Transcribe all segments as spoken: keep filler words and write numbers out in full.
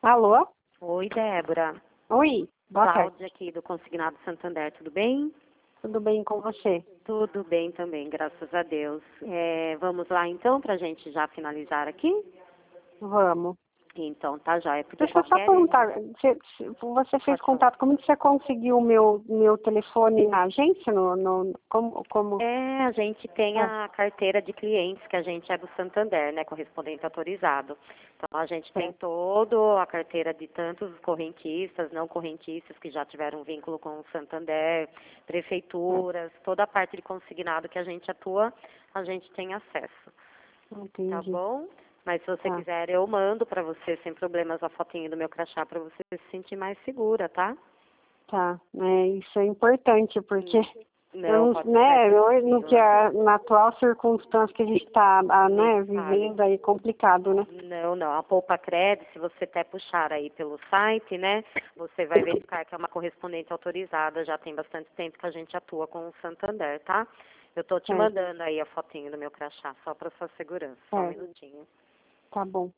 Alô? Oi, Débora. Oi, boa tarde. Cláudia aqui do Consignado Santander, tudo bem? Tudo bem com você? Tudo bem também, graças a Deus. É, vamos lá então, para a gente já finalizar aqui? Vamos. Então, tá já. É porque Deixa eu só qualquer... perguntar, você, você fez Pode falar. contato, como que você conseguiu o meu, meu telefone na agência? No, no, como, como... É, a gente tem Ah, a carteira de clientes, que a gente é do Santander, né, correspondente autorizado. Então, a gente tem certo. toda a carteira de tantos correntistas, não correntistas, que já tiveram vínculo com o Santander, prefeituras, toda a parte de consignado que a gente atua, a gente tem acesso. Tá Entendi. bom? Mas se você Tá, quiser, eu mando para você, sem problemas, a fotinho do meu crachá para você se sentir mais segura, tá? tá. É, isso é importante, porque eu Não, não, pode ficar né, hoje no que tranquila. a, na atual circunstância que a gente está, Nem né, fale. vivendo aí, complicado, né? Não, não. A Poupa Cred, se você até puxar aí pelo site, né, você vai verificar que é uma correspondente autorizada. Já tem bastante tempo que a gente atua com o Santander, tá? Eu tô te Certo, mandando aí a fotinho do meu crachá, só para sua segurança. Só um certo. minutinho. Tá bom.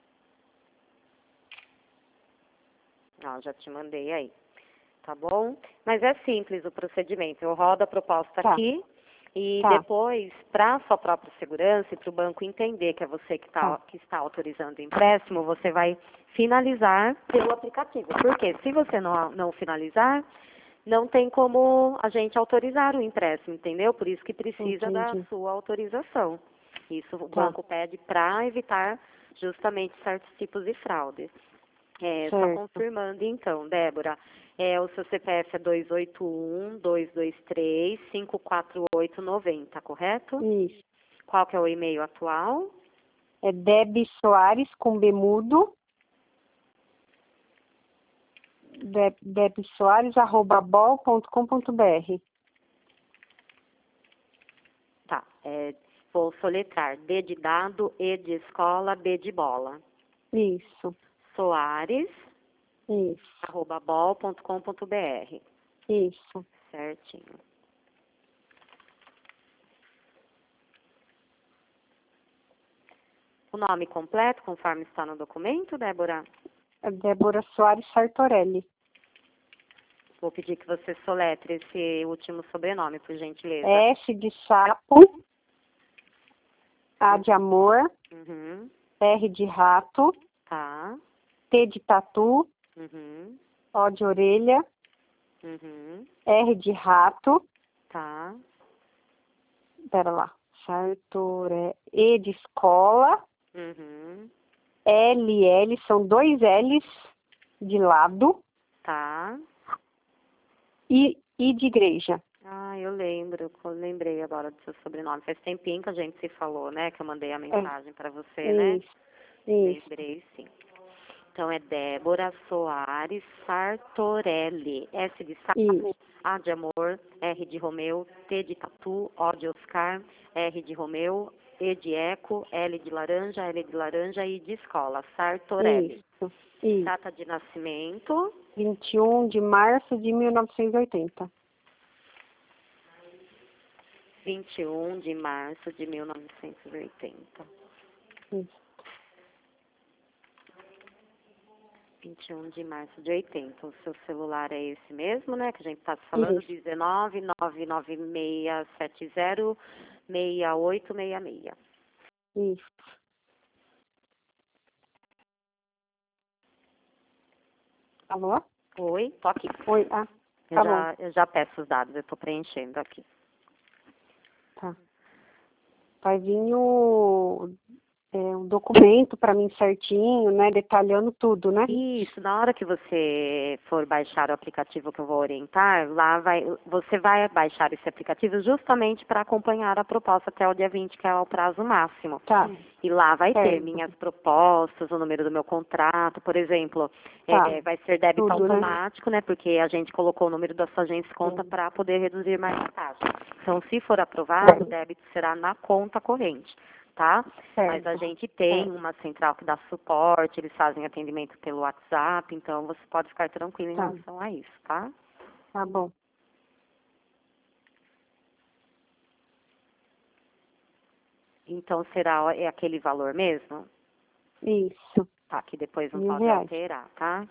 Ó, já te mandei aí. Tá bom? Mas é simples o procedimento. Eu rodo a proposta Tá, aqui e tá, depois, para sua própria segurança e para o banco entender que é você que, tá, tá. que está autorizando o empréstimo, você vai finalizar pelo aplicativo. Porque se você não, não finalizar, não tem como a gente autorizar o empréstimo, entendeu? Por isso que precisa da Entendi. sua autorização. Isso o Tá, banco pede para evitar justamente certos tipos de fraudes. É, só certo. confirmando então, Débora, é, o seu C P F é dois oito um, dois dois três, cinco quatro oito nove zero, correto? Isso. Qual que é o e-mail atual? É Deb Soares com Bemudo. Deb, Deb Soares, arroba bol ponto com ponto br. Tá, é, vou soletrar D de dado, E de escola, B de bola. Isso, Soares, isso, arroba bol ponto com ponto br. isso. Certinho. O nome completo, conforme está no documento, Débora? É Débora Soares Sartorelli. Vou pedir que você soletre esse último sobrenome, por gentileza. S de sapo, A de amor, Uhum. R de rato, Tá. T de tatu, Uhum. O de orelha, Uhum. R de rato, Tá. pera lá, Sartorelli, E de escola, Uhum. L, L, são dois L's de lado, Tá. e I de igreja. Ah, eu lembro, eu lembrei agora do seu sobrenome. Faz tempinho que a gente se falou, né? Que eu mandei a mensagem para você, É, né? isso, isso, Lembrei, sim. Então é Débora Soares Sartorelli. S de isso, sapo, A de amor, R de Romeu, T de tatu, O de Oscar, R de Romeu, E de eco, L de laranja, L de laranja e de escola. Sartorelli. isso, isso. Data de nascimento. vinte e um de março de mil novecentos e oitenta. vinte e um de março de mil novecentos e oitenta. Isso. vinte e um de março de oitenta. O seu celular é esse mesmo, né? Que a gente está falando, Isso. dezenove, nove nove seis sete zero, seis oito seis seis. Isso. Alô? Oi, tô aqui. Oi, ah, Eu tá bom, já, eu já peço os dados, eu tô preenchendo aqui. tá. Vai vir o, é, um documento para mim certinho, né, detalhando tudo, né? Isso, na hora que você for baixar o aplicativo que eu vou orientar, lá vai, você vai baixar esse aplicativo justamente para acompanhar a proposta até o dia vinte, que é o prazo máximo. Tá, E lá vai ter certo, minhas propostas, o número do meu contrato, por exemplo, tá, é, vai ser débito tudo, né? automático, né? Porque a gente colocou o número da sua agência de conta para poder reduzir mais a taxa. Então, se for aprovado, o débito será na conta corrente, tá? Mas a Certo, gente tem uma central que dá suporte, eles fazem atendimento pelo WhatsApp, então você pode ficar tranquilo em tá, relação a isso, tá? tá bom. Então será é aquele valor mesmo? Isso. Tá, que depois não Mil pode reais. alterar, tá?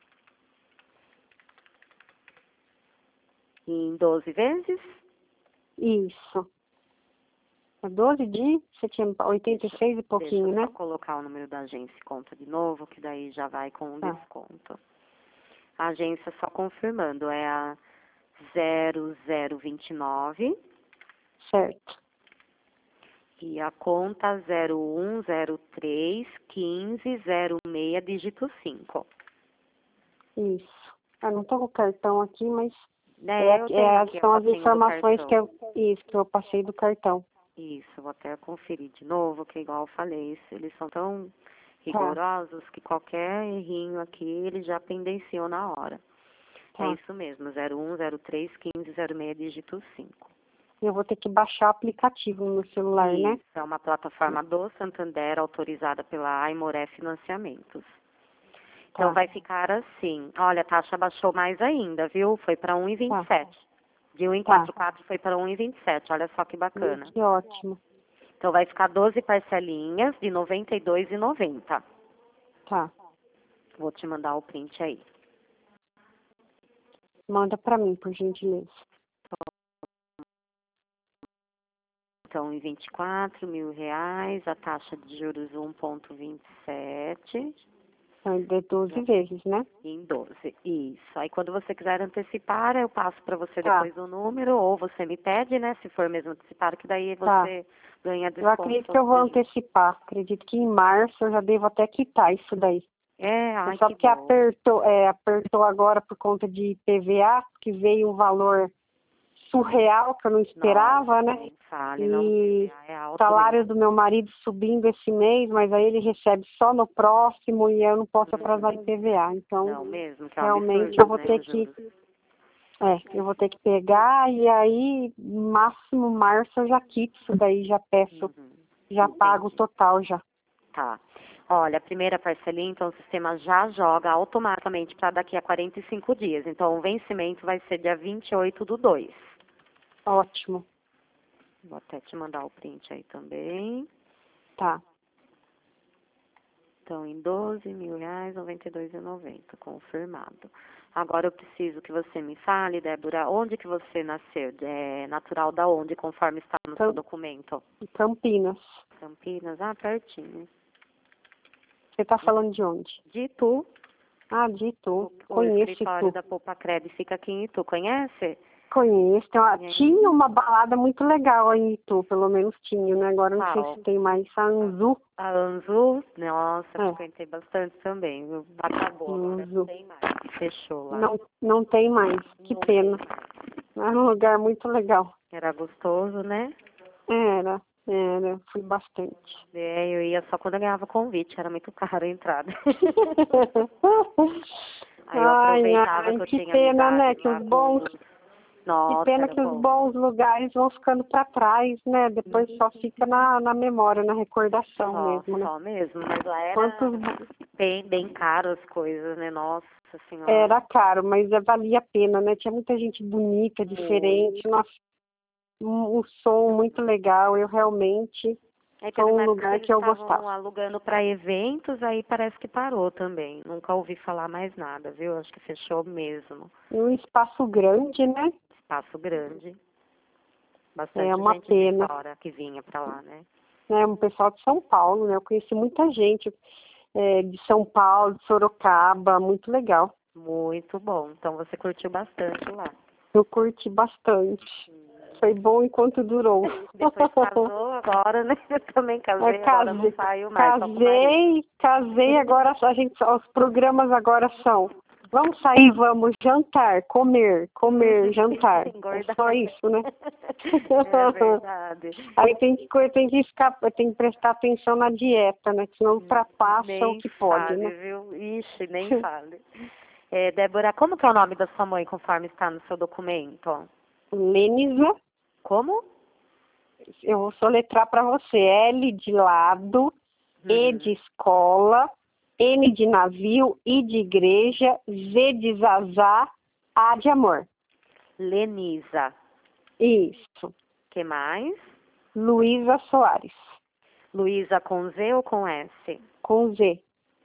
Em doze vezes? Isso. É doze de, você tinha oitenta e seis e pouquinho, Deixa eu né? só colocar o número da agência e conta de novo, que daí já vai com um Tá. desconto. A agência, só confirmando, é a zero zero vinte e nove Certo. e a conta zero um zero três quinze zero seis, dígito cinco. Isso. Eu não tô com o cartão aqui, mas É, é, eu é, tenho aqui a são as fotinho do informações que cartão. eu, isso, que eu passei do cartão. Isso, vou até conferir de novo, que igual eu falei, isso, eles são tão Tá, rigorosos que qualquer errinho aqui, eles já pendenciam na hora. É tá. isso mesmo, zero um zero três quinze zero seis, dígito cinco. Eu vou ter que baixar o aplicativo no meu celular, né? Isso, é uma plataforma do Santander, autorizada pela Aimoré Financiamentos. Então Tá, vai ficar assim, olha, a taxa baixou mais ainda, viu? Foi para um e vinte e tá, sete. De um e quarenta e quatro foi para um e vinte e sete, olha só que bacana. que ótimo. Então vai ficar doze parcelinhas de noventa e dois reais e noventa centavos. Tá, Vou te mandar o print aí. manda pra mim, por gentileza. Então, em vinte e quatro mil reais, a taxa de juros um vírgula vinte e sete. Então, é de doze vezes, né? Em doze, isso. Aí quando você quiser antecipar, eu passo para você Tá. depois o número, ou você me pede, né, se for mesmo antecipado, que daí Tá. você ganha Eu desconto. acredito que eu vou antecipar. Acredito que em março eu já devo até quitar isso daí. É, ai, Só que porque bom. apertou, é, apertou agora por conta de I P V A, que veio um valor surreal que eu não esperava, Nossa, né? nem fale, não, E é alto o salário mesmo. do meu marido subindo esse mês, mas aí ele recebe só no próximo e eu não posso atrasar I P V A. Então, Não, mesmo, que é um realmente absurdo, eu vou né, ter os que, juros. é, eu vou ter que pegar e aí, máximo março eu já quito isso daí, já peço, Uhum. já pago o total já. Tá. Olha, a primeira parcelinha, então o sistema já joga automaticamente para daqui a quarenta e cinco dias. Então o vencimento vai ser dia vinte e oito do dois. Ótimo. Vou até te mandar o print aí também. Tá. Então, em doze mil reais, noventa e dois reais e noventa centavos, confirmado. Agora eu preciso que você me fale, Débora, onde que você nasceu? É natural da onde, conforme está no Cam- seu documento? Campinas. Campinas, ah, pertinho. Você tá falando de onde? De Itu, Ah, de Itu. o, o Conheço escritório Itu. da Poupa Cred fica aqui em Itu, conhece? Conheço. Tem uma- Conhece? tinha uma balada muito legal aí em Itu, pelo menos tinha, né? Agora eu não sei Qual? se tem mais. A Anzu. A Anzu, nossa, É. frequentei bastante também, viu? Acabou, agora Anzu. não tem mais. Fechou lá. Não, não tem mais. Que Não pena. tem mais. Era um lugar muito legal. Era gostoso, né? Era, era. Fui bastante. É, eu ia só quando eu ganhava convite, era muito caro a entrada. Aí eu Ai, aproveitava ai, que eu que tinha pena, né? amizade Que lá os com bons, os... que Nossa, pena era que os bom. bons lugares vão ficando para trás, né? Depois só fica na, na memória, na recordação Só, mesmo, né? só mesmo, mas lá era Quantos bem, bem caro as coisas, né? Nossa senhora. era caro, mas é, valia a pena, né? Tinha muita gente bonita, diferente, nossa, um, um som muito legal. Eu realmente Aí foi teve um uma época que lugar eles que eu estavam gostava. alugando para eventos, aí parece que parou também. Nunca ouvi falar mais nada, viu? Acho que fechou mesmo. E um espaço grande, né? Espaço grande. É Bastante uma gente de pena. fora que vinha para lá, né? É um pessoal de São Paulo, né? Eu conheci muita gente é, de São Paulo, de Sorocaba, muito legal. Muito bom. Então você curtiu bastante lá. Eu curti bastante. Foi bom enquanto durou. Depois casou agora, né? Eu também casei, É, agora não casei, saio mais, só com o marido. casei, casei, agora a gente, os programas agora são vamos sair, vamos jantar, comer, comer, jantar. É Engordar. só isso, né? É verdade. Aí tem que, co- tem que ficar, tem que prestar atenção na dieta, né? Senão ultrapassa o Nem que pode, fale, né? viu? Ixi, nem fale. É, Débora, como que é o nome da sua mãe, conforme está no seu documento? Lenisa, Como? eu vou soletrar para você. L de lado, E Uhum. de escola, N de navio, I de igreja, Z de zazá, A de amor. Lenisa. Isso. Que mais? Luísa Soares. Luísa com Z ou com S? Com Z.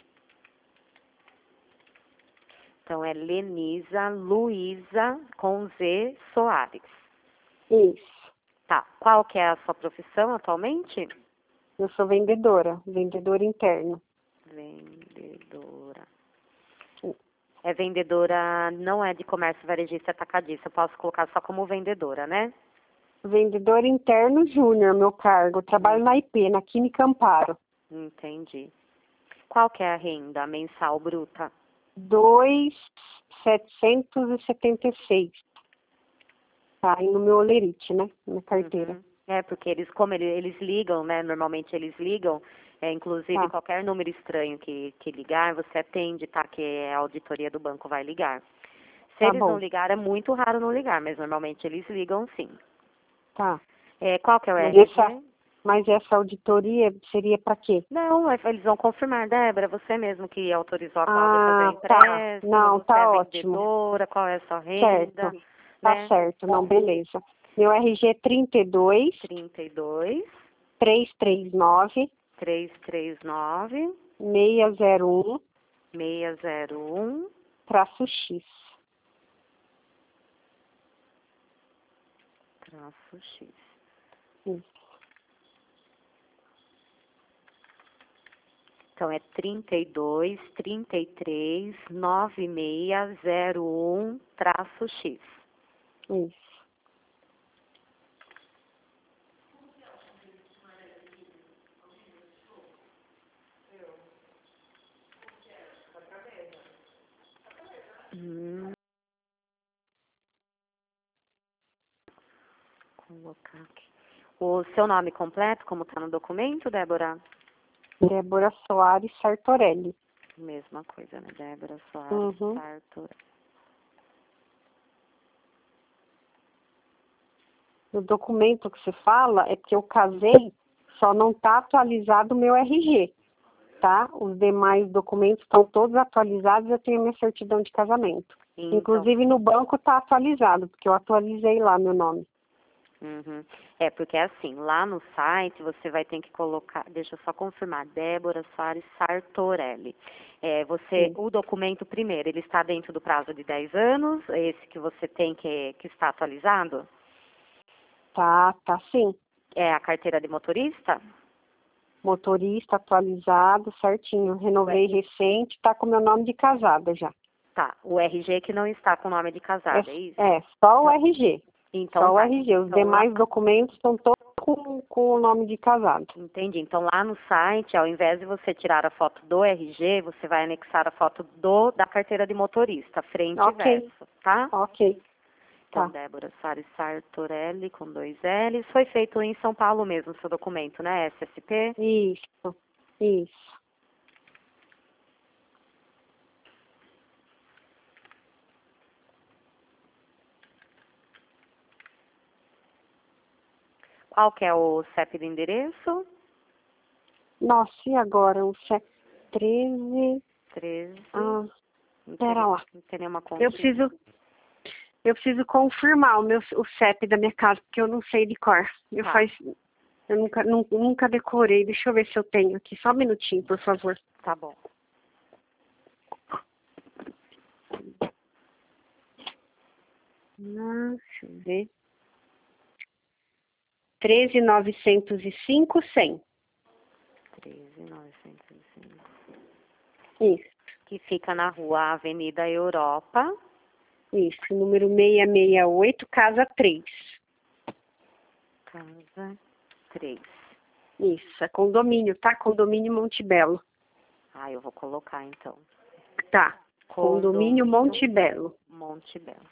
Então, é Lenisa Luísa com Z Soares. Isso. Tá. Qual que é a sua profissão atualmente? Eu sou vendedora, vendedora interna. Vendedora. Sim. É vendedora, não é de comércio varejista atacadista. Eu posso colocar só como vendedora, né? Vendedor interno júnior, meu cargo. Eu trabalho Uhum. na I P, na Química Amparo. Entendi. Qual que é a renda mensal bruta? dois mil setecentos e setenta e seis. Tá aí no meu olerite, né? Na carteira. Uhum. É, porque eles, como eles, eles ligam, né? Normalmente eles ligam, é, inclusive Tá. qualquer número estranho que, que ligar, você atende, tá? Que a auditoria do banco vai ligar. Se Tá eles não bom. ligar, é muito raro não ligar, mas normalmente eles ligam sim. Tá. É, qual que é o Mas R G? essa, mas essa auditoria seria para quê? Não, é- eles vão confirmar, Débora, você mesmo que autorizou a Cláudia a fazer o Ah, tá. empréstimo, Não, você é tá ótimo. vendedora, qual é a sua renda, Certo. Tá né? certo. Não, beleza. Meu R G é trinta e dois, trinta e dois, trezentos e trinta e nove, trezentos e trinta e nove, seiscentos e um, seiscentos e um, traço X. traço X. Isso. Então, é trinta e dois, trinta e três, noventa e seis, zero um, traço X. Isso. Hum. Colocar aqui. O seu nome completo, como está no documento, Débora? Débora Soares Sartorelli. Mesma coisa, né? Débora Soares Uhum. Sartorelli. O documento que você fala é porque eu casei, só não está atualizado o meu R G, tá? Os demais documentos estão todos atualizados, eu tenho a minha certidão de casamento. Então, Inclusive no banco está atualizado, porque eu atualizei lá meu nome. uhum. É, porque assim, lá no site você vai ter que colocar, deixa eu só confirmar, Débora Soares Sartorelli. É, você, Sim. o documento primeiro, ele está dentro do prazo de dez anos, esse que você tem que, que está atualizado? Tá, tá sim. É a carteira de motorista? Motorista atualizado, certinho. Renovei Ué. recente, tá com meu nome de casada já. Tá, o R G que não está com nome de casada, é isso? É, é só o R G. Então Só o tá. R G. Os Então lá, demais documentos estão todos com, com o nome de casado. entendi. Então lá no site, ao invés de você tirar a foto do R G, você vai anexar a foto do da carteira de motorista, frente e Ok, verso, tá? ok. Então, Tá. Débora Soares Sartorelli, com dois L's. Foi feito em São Paulo mesmo, o seu documento, né? S S P? Isso, isso. Qual que é o C E P de endereço? Nossa, e agora? O C E P treze. treze. Ah, Não tem, pera lá. não tem nenhuma conta. Eu preciso, eu preciso confirmar o meu o C E P da minha casa, porque eu não sei de cor. Eu Tá. faz, eu nunca, nu- nunca decorei. Deixa eu ver se eu tenho aqui. Só um minutinho, por favor. Tá bom. Ah, deixa eu ver. treze mil novecentos e cinco, cem. treze mil novecentos e cinco. Isso, Que fica na rua Avenida Europa. isso. Número seiscentos e sessenta e oito, casa três. Casa três. Isso, é condomínio, tá? Condomínio Monte Belo. Ah, eu vou colocar então. Tá. Condomínio Monte Belo. Monte Belo.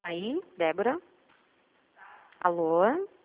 Aí, Débora? Alô?